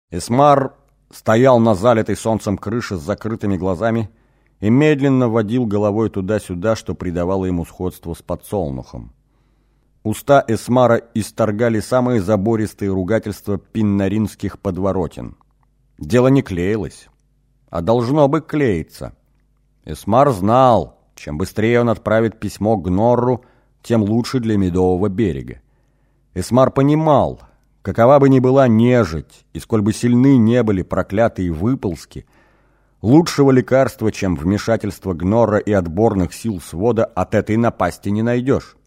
Эсмар стоял на залитой солнцем крыше с закрытыми глазами и медленно водил головой туда-сюда, что придавало ему сходство с подсолнухом. Уста Эсмара исторгали самые забористые ругательства пиннаринских подворотен. Дело не клеилось, а должно бы клеиться. Эсмар знал, чем быстрее он отправит письмо Гнорру, тем лучше для Медового берега. Эсмар понимал, какова бы ни была нежить, и сколь бы сильны не были проклятые выползки, лучшего лекарства, чем вмешательство Гнорра и отборных сил свода, от этой напасти не найдешь.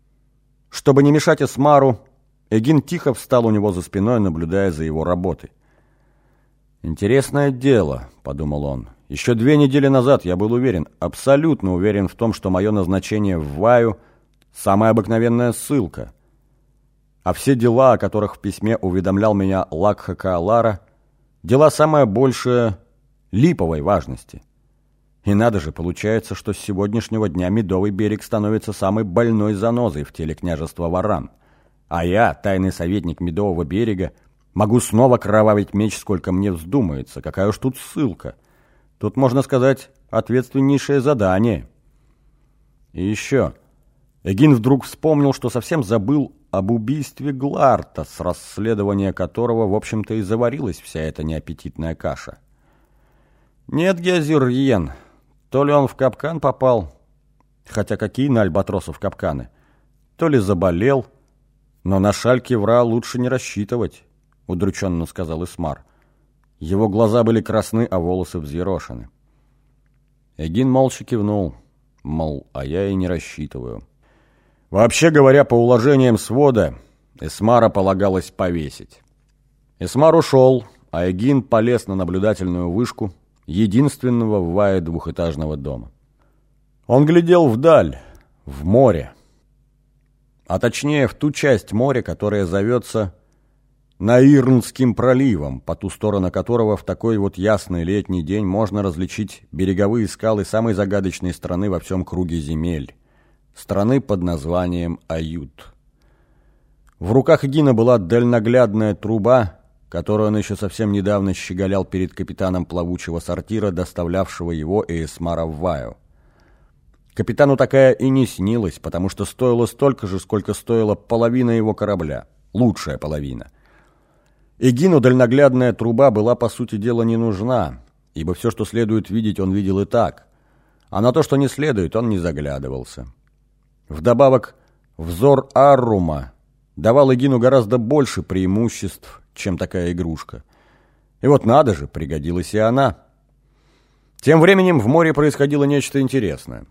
Чтобы не мешать Эсмару, Эгин тихо встал у него за спиной, наблюдая за его работой. «Интересное дело», — подумал он. «Еще 2 недели назад я был уверен, абсолютно уверен в том, что мое назначение в Ваю — самая обыкновенная ссылка. А все дела, о которых в письме уведомлял меня Лакха Каалара, дела самое большее липовой важности. И надо же, получается, что с сегодняшнего дня Медовый берег становится самой больной занозой в теле княжества Варан. А я, тайный советник Медового берега, могу снова кровавить меч, сколько мне вздумается. Какая уж тут ссылка. Тут, можно сказать, ответственнейшее задание. И еще. Эгин вдруг вспомнил, что совсем забыл об убийстве Гларта, с расследования которого, в общем-то, и заварилась вся эта неаппетитная каша. Нет, Геозир-Йен, то ли он в капкан попал, хотя какие на альбатросов капканы, то ли заболел, но на Шаль-Кивра лучше не рассчитывать, удрученно сказал Эсмар. Его глаза были красны, а волосы взъерошены. Эгин молча кивнул, мол, а я и не рассчитываю. Вообще говоря, по уложениям свода, Эсмара полагалось повесить. Эсмар ушел, а Эгин полез на наблюдательную вышку единственного в Вае 2-этажного дома. Он глядел вдаль, в море, а точнее в ту часть моря, которая зовется Наирнским проливом, по ту сторону которого в такой вот ясный летний день можно различить береговые скалы самой загадочной страны во всем круге земель. Страны под названием Ают. В руках Эгина была дальноглядная труба, которую он еще совсем недавно щеголял перед капитаном плавучего сортира, доставлявшего его и Эсмара в Ваю. Капитану такая и не снилась, потому что стоила столько же, сколько стоила половина его корабля, лучшая половина. Эгину дальноглядная труба была, по сути дела, не нужна, ибо все, что следует видеть, он видел и так, а на то, что не следует, он не заглядывался. Вдобавок, взор Аррума давал Эгину гораздо больше преимуществ, чем такая игрушка. И вот надо же, пригодилась и она. Тем временем в море происходило нечто интересное.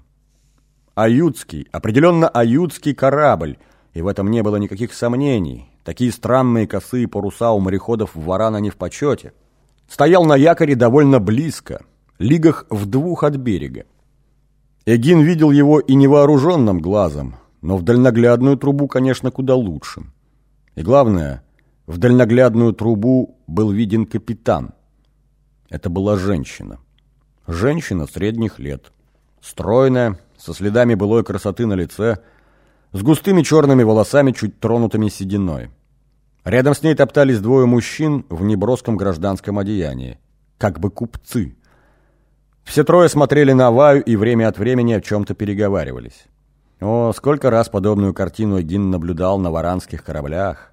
Аютский, определенно аютский корабль, и в этом не было никаких сомнений. Такие странные косые паруса у мореходов в Варана не в почете. Стоял на якоре довольно близко, лигах в 2 от берега. Эгин видел его и невооруженным глазом, но в дальноглядную трубу, конечно, куда лучше. И главное, в дальноглядную трубу был виден капитан. Это была женщина. Женщина средних лет. Стройная, со следами былой красоты на лице, с густыми черными волосами, чуть тронутыми сединой. Рядом с ней топтались 2 мужчин в неброском гражданском одеянии, как бы купцы. Все 3 смотрели на Ваю и время от времени о чем-то переговаривались. О, сколько раз подобную картину Эгин наблюдал на варанских кораблях.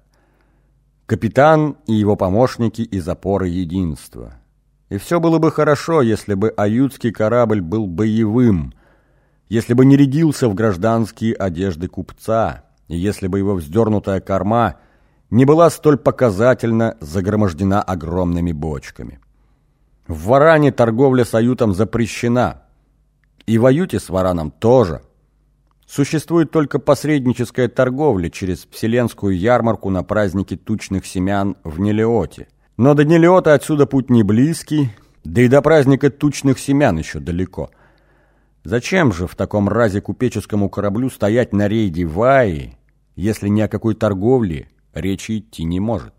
Капитан и его помощники из опоры единства. И все было бы хорошо, если бы аютский корабль был боевым, если бы не рядился в гражданские одежды купца, и если бы его вздернутая корма не была столь показательно загромождена огромными бочками. В Варане торговля с Аютом запрещена, и в Аюте с Вараном тоже. Существует только посредническая торговля через вселенскую ярмарку на празднике тучных семян в Нелиоте. Но до Нелиота отсюда путь не близкий, да и до праздника тучных семян еще далеко. Зачем же в таком разе купеческому кораблю стоять на рейде Ваи, если ни о какой торговле речи идти не может?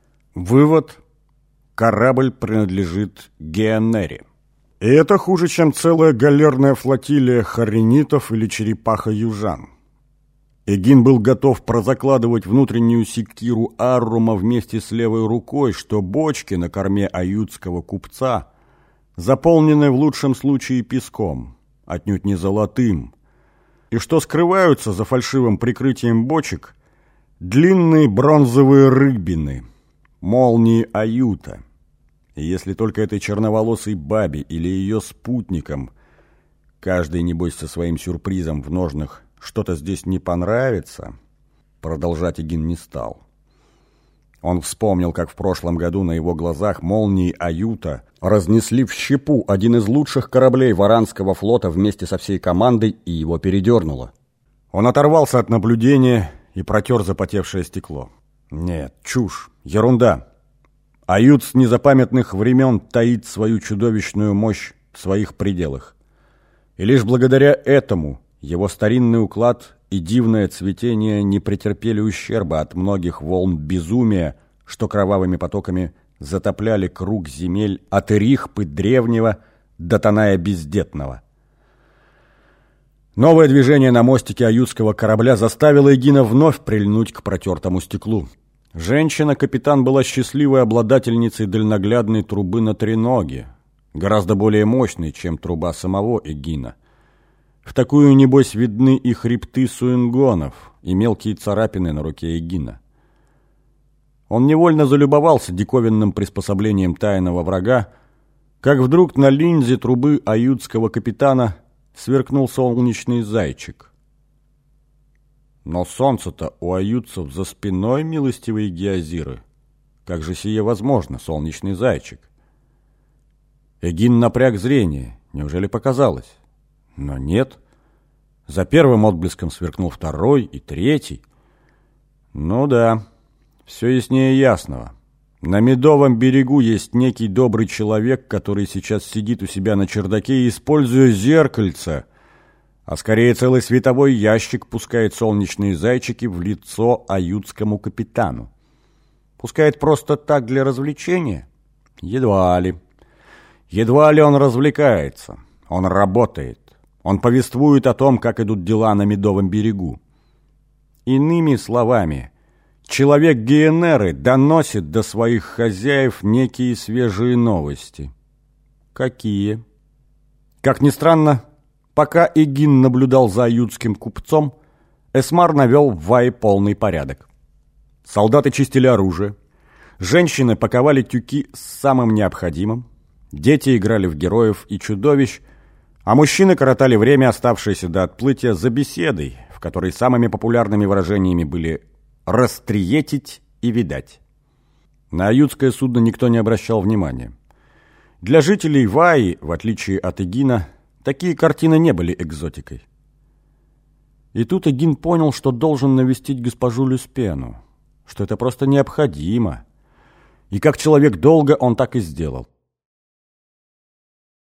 Вывод: корабль принадлежит Геонере. И это хуже, чем целая галерная флотилия хорренитов или черепаха-южан. Эгин был готов прозакладывать внутреннюю секиру Аррума вместе с левой рукой, что бочки на корме аютского купца заполнены в лучшем случае песком, отнюдь не золотым, и что скрываются за фальшивым прикрытием бочек длинные бронзовые рыбины, молнии аюта. И если только этой черноволосой бабе или ее спутникам, каждый, небось, со своим сюрпризом в ножнах, что-то здесь не понравится, продолжать Эгин не стал. Он вспомнил, как в прошлом году на его глазах молнии аюта разнесли в щепу один из лучших кораблей Варанского флота вместе со всей командой, и его передернуло. Он оторвался от наблюдения и протер запотевшее стекло. Нет, чушь, ерунда. Ают с незапамятных времен таит свою чудовищную мощь в своих пределах. И лишь благодаря этому его старинный уклад и дивное цветение не претерпели ущерба от многих волн безумия, что кровавыми потоками затопляли круг земель от Ирихпы древнего до Таная бездетного. Новое движение на мостике аютского корабля заставило Эгина вновь прильнуть к протертому стеклу. Женщина-капитан была счастливой обладательницей дальноглядной трубы на треноге, гораздо более мощной, чем труба самого Эгина. В такую, небось, видны и хребты суингонов, и мелкие царапины на руке Эгина. Он невольно залюбовался диковинным приспособлением тайного врага, как вдруг на линзе трубы аютского капитана сверкнул солнечный зайчик. Но солнце-то у аютцев за спиной, милостивые геозиры. Как же сие возможно, солнечный зайчик? Эгин напряг зрение. Неужели показалось? Но нет. За первым отблеском сверкнул второй и третий. Ну да, все яснее ясного. На Медовом берегу есть некий добрый человек, который сейчас сидит у себя на чердаке и, используя зеркальце, а скорее целый световой ящик, пускает солнечные зайчики в лицо аютскому капитану. Пускает просто так для развлечения? Едва ли. Едва ли он развлекается. Он работает. Он повествует о том, как идут дела на Медовом берегу. Иными словами, человек Гиенеры доносит до своих хозяев некие свежие новости. Какие? Как ни странно, пока Эгин наблюдал за аютским купцом, Эсмар навел в Вае полный порядок. Солдаты чистили оружие, женщины паковали тюки с самым необходимым, дети играли в героев и чудовищ, а мужчины коротали время, оставшееся до отплытия, за беседой, в которой самыми популярными выражениями были «растриетить» и «видать». На аютское судно никто не обращал внимания. Для жителей Ваи, в отличие от Эгина, такие картины не были экзотикой. И тут Эгин понял, что должен навестить госпожу Люспену, что это просто необходимо. И как человек долга он так и сделал.